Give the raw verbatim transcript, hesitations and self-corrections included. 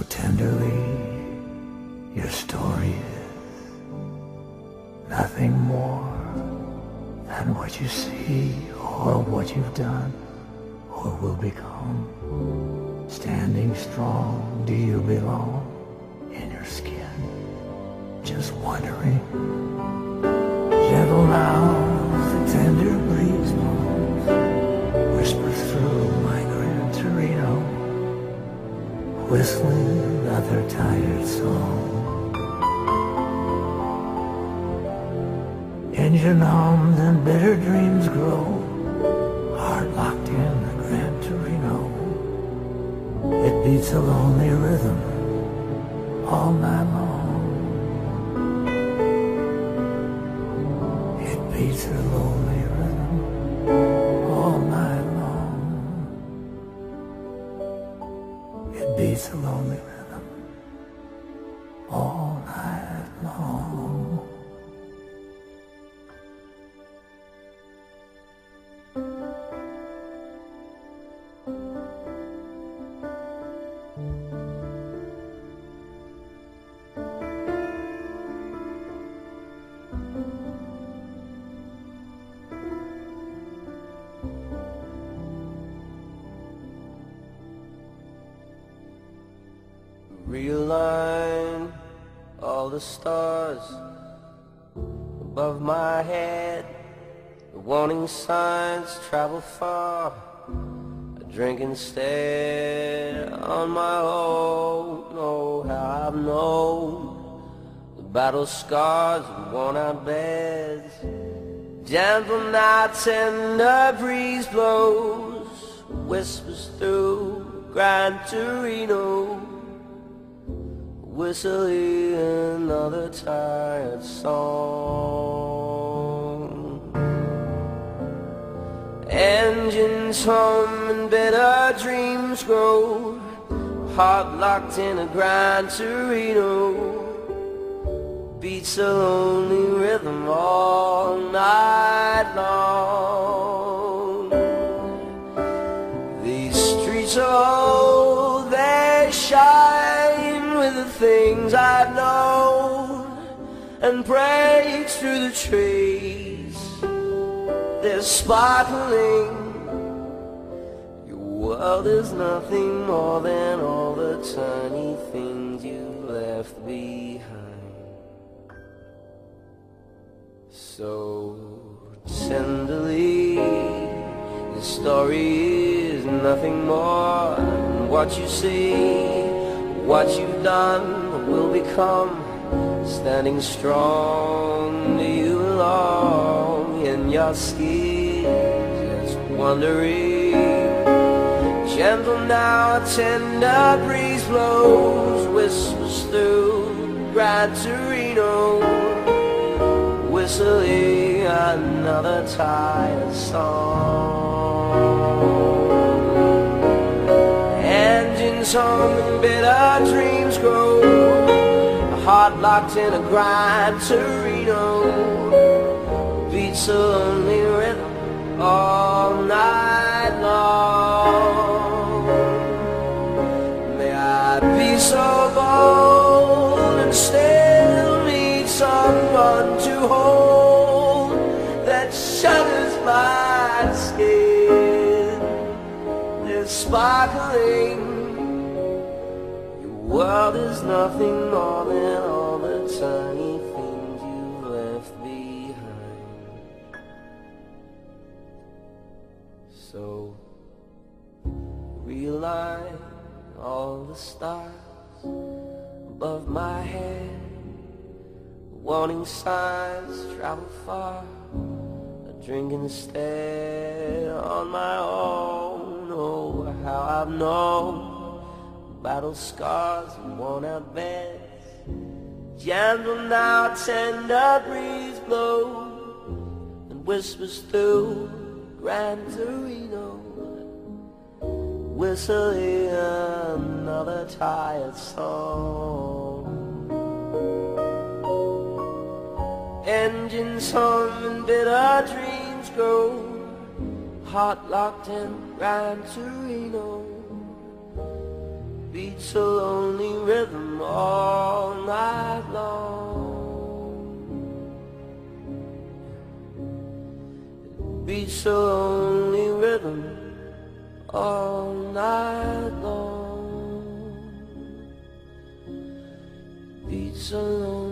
tenderly. Your story is nothing more than what you see, or what you've done, or will become. Standing strong, do you belong in your skin? Just wondering. Gentle now, the tender breeze blows, whispers through my Gran Torino, whistling another tired song. Engine hums and bitter dreams grow, heart locked in the Gran Torino. It beats a lonely rhythm all night long. It beats a lonely rhythm all night long. It beats a lonely rhythm all night long. Realign all the stars above my head. The warning signs travel far. I drink instead on my own. Oh, how I've known the battle scars and worn out beds. Gentle nights and the breeze blows, whispers through Gran Torino, whistling another tired song. Engines hum and bitter dreams grow, heart locked in a Gran Torino, beats a lonely rhythm all night long. These streets are old, they shine with the things I've known, and breaks through the trees, they're sparkling. Your world is nothing more than all the tiny things you left behind. So tenderly, the story is nothing more than what you see, what you've done will become. Standing strong, do you belong in your skin? Just wondering. Gentle now, a tender breeze blows, whispers through Gran Torino, whistling another tired song. Engines hum and bitter dreams grow, a heart locked in a Gran Torino, beats a lonely rhythm all night long. May I be so bold and still need someone to hold that shudders my skin. They're sparkling. Your world is nothing more than all the tiny things you left behind. So realign all the stars above my head. Warning signs travel far. A drink instead on my own. Oh, how I've known battle scars and worn out beds. Gentle now, tender breeze blows and whispers through Gran Torino, whistling another tired song. Engines hum and bitter dreams grow, heart locked in Gran Torino, beats a lonely rhythm all night long. It beats a lonely rhythm all night long. Beats a lonely